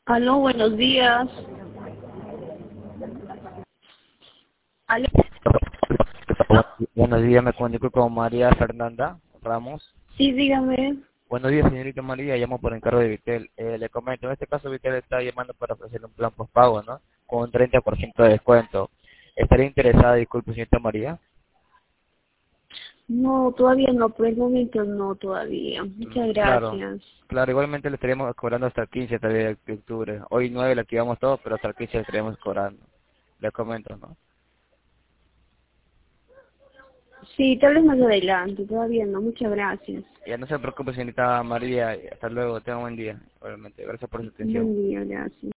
Aló, buenos días. Aló. Buenos días, me comunico con María Fernanda Ramos. Sí, dígame. Buenos días, señorita María, llamo por encargo de Vitel. Le comento, en este caso Vitel está llamando para ofrecer un plan postpago, ¿no? Con un 30% de descuento. ¿Estaría interesada, disculpe, señorita María? No, todavía no, por el momento no todavía. Muchas Claro, gracias. claro, igualmente le estaríamos cobrando hasta el 15 todavía de octubre. Hoy 9 le activamos todo, pero hasta el 15 le estaríamos cobrando. Le comento, ¿no? Sí, tal vez más adelante, todavía no. Muchas gracias. Ya no se preocupe, señorita María, hasta luego, tenga un buen día. Igualmente, gracias por su atención. Buen día, gracias.